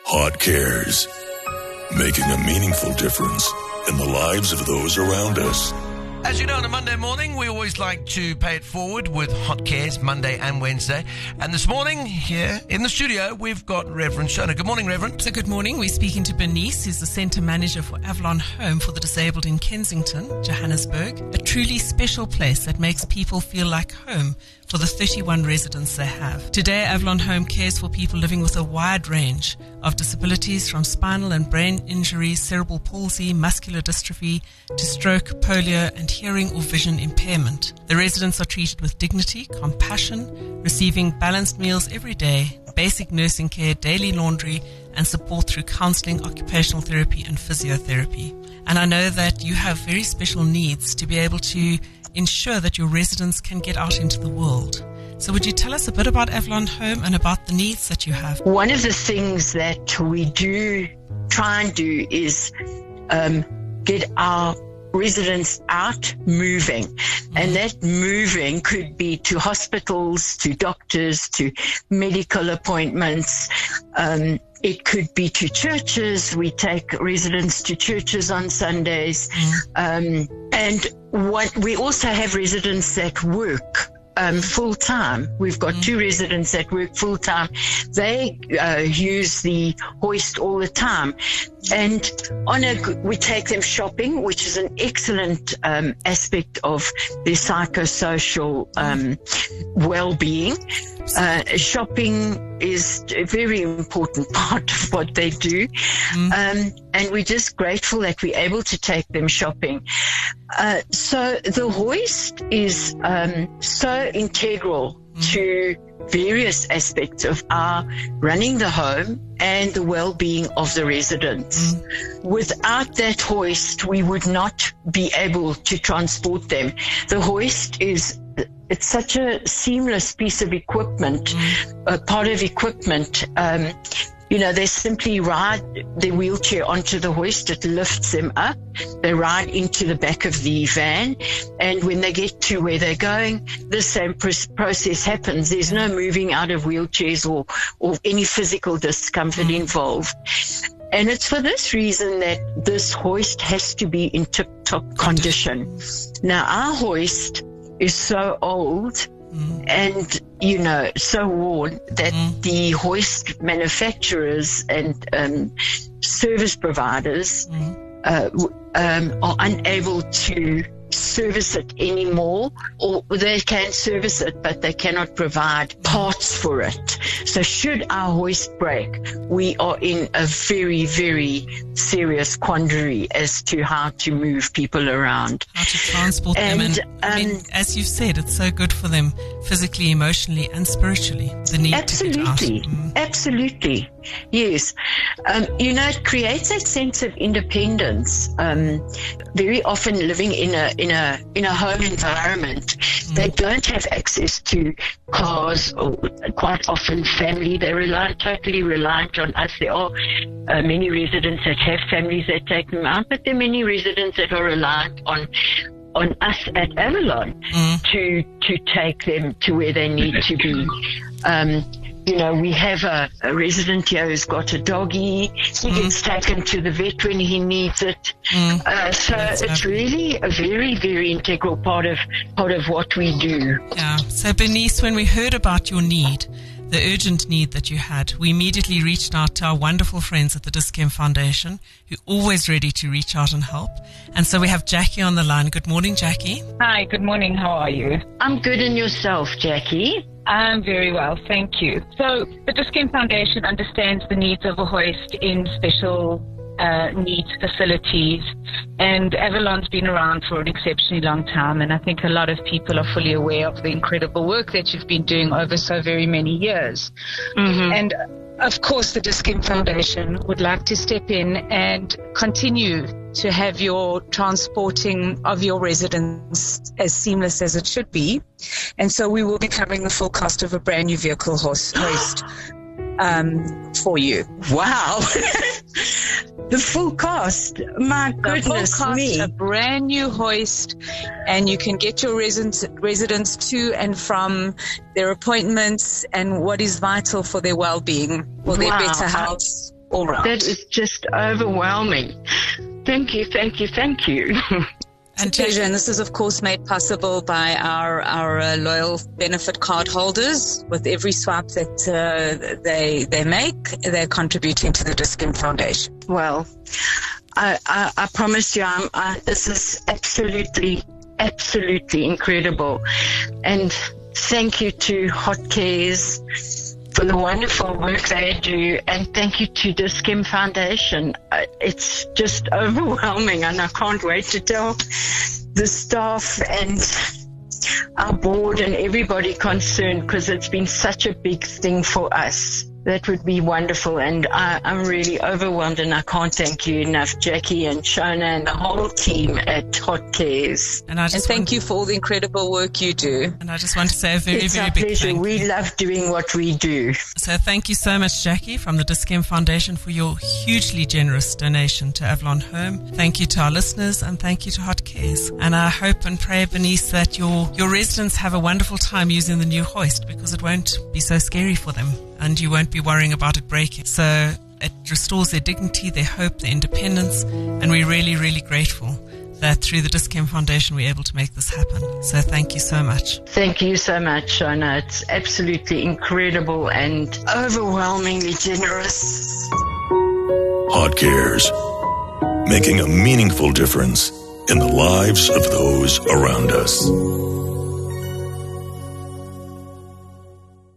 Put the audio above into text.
Hot Cares, making a meaningful difference in the lives of those around us. As you know, on a Monday morning, we always like to pay it forward with Hot Cares, Monday and Wednesday. And this morning, here in the studio, we've got Reverend Shona. Good morning, Reverend. So good morning. We're speaking to Bernice, who's the Centre Manager for Avalon Home for the Disabled in Kensington, Johannesburg. A truly special place that makes people feel like home for the 31 residents they have. Today, Avalon Home cares for people living with a wide range of disabilities, from spinal and brain injuries, cerebral palsy, muscular dystrophy, to stroke, polio, and hearing or vision impairment. The residents are treated with dignity, compassion, receiving balanced meals every day, basic nursing care, daily laundry, and support through counselling, occupational therapy, and physiotherapy. And I know that you have very special needs to be able to ensure that your residents can get out into the world. So would you tell us a bit about Avalon Home and about the needs that you have? One of the things that we do try and do is get our residents out moving. And that moving could be to hospitals, to doctors, to medical appointments. It could be to churches. We take residents to churches on Sundays. And we also have residents that work full-time. We've got two residents that work full-time. They use the hoist all the time. And we take them shopping, which is an excellent aspect of their psychosocial well-being. Shopping is a very important part of what they do. And we're just grateful that we're able to take them shopping. So the hoist is so integral to various aspects of our running the home and the well-being of the residents. Without that hoist, we would not be able to transport them. The hoist it's such a seamless piece of equipment, a part of equipment. They simply ride the wheelchair onto the hoist. It lifts them up. They ride into the back of the van. And when they get to where they're going, the same process happens. There's no moving out of wheelchairs or any physical discomfort involved. And it's for this reason that this hoist has to be in tip-top condition. Now, our hoist is so old and, so worn that the hoist manufacturers and service providers are unable to service it anymore, or they can service it, but they cannot provide parts for it. So should our hoist break, we are in a very, very serious quandary as to how to move people around. How to transport them. And as you've said, it's so good for them physically, emotionally, and spiritually. The need to get out. Absolutely. Yes. It creates a sense of independence. Very often living in a home environment, they don't have access to cars, or quite often family. They're totally reliant on us. There are many residents that have families that take them out, but there are many residents that are reliant on us at Avalon to take them to where they need to be. We have a resident here who's got a doggy. He gets taken to the vet when he needs it. So it's really a very, very integral part of what we do. Yeah. So Bernice, when we heard about your need, the urgent need that you had, we immediately reached out to our wonderful friends at the Dis-Chem Foundation, who are always ready to reach out and help. And so we have Jackie on the line. Good morning, Jackie. Hi, good morning. How are you? I'm good, and yourself, Jackie? I'm very well, thank you. So the Dis-Chem Foundation understands the needs of a hoist in special needs facilities, and Avalon's been around for an exceptionally long time, and I think a lot of people are fully aware of the incredible work that you've been doing over so very many years. And of course, the Dis-Chem Foundation would like to step in and continue to have your transporting of your residents as seamless as it should be. And so we will be covering the full cost of a brand new vehicle hoist for you. Wow. The full cost. My goodness me. A brand new hoist, and you can get your residents to and from their appointments and what is vital for their well-being, for their better health. all round. That is just overwhelming. Thank you, thank you, thank you. And pleasure, and this is of course made possible by our loyal benefit card holders. With every swipe that they make, they're contributing to the Dis-Chem Foundation. Well, I promise you, this is absolutely incredible. And thank you to Hot Cares for the wonderful work they do, and thank you to Dis-Chem Foundation. It's just overwhelming, and I can't wait to tell the staff and our board and everybody concerned, because it's been such a big thing for us. That would be wonderful, and I'm really overwhelmed, and I can't thank you enough, Jackie and Shona and the whole team at Hot Cares. And thank you for all the incredible work you do. And I just want to say a very, it's very our big pleasure. thank you. We love doing what we do. So thank you so much, Jackie, from the Dis-Chem Foundation, for your hugely generous donation to Avalon Home. Thank you to our listeners, and thank you to Hot Cares. And I hope and pray, Bernice, that your residents have a wonderful time using the new hoist, because it won't be so scary for them, and you won't be worrying about it breaking. So it restores their dignity, their hope, their independence, and we're really, really grateful that through the Dis-Chem Foundation we're able to make this happen. So thank you so much. Thank you so much, Shona. It's absolutely incredible and overwhelmingly generous. Hot Cares, making a meaningful difference in the lives of those around us.